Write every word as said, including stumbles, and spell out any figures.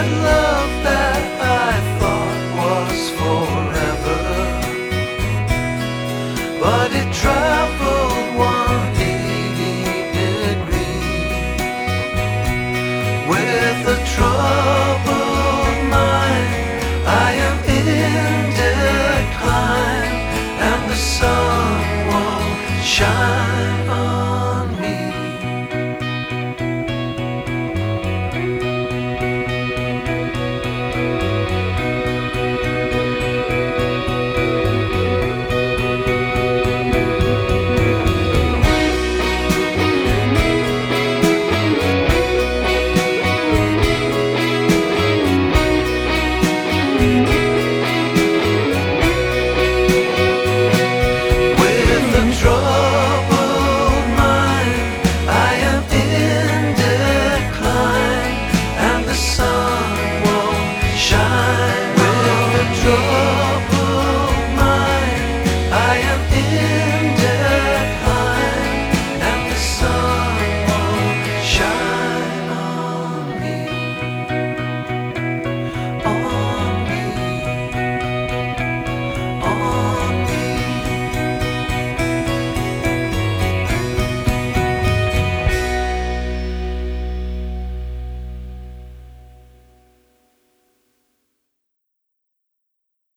that love that I thought was forever, but it traveled one hundred eighty degrees. With a troubled mind, I am in decline, and the sun won't shine on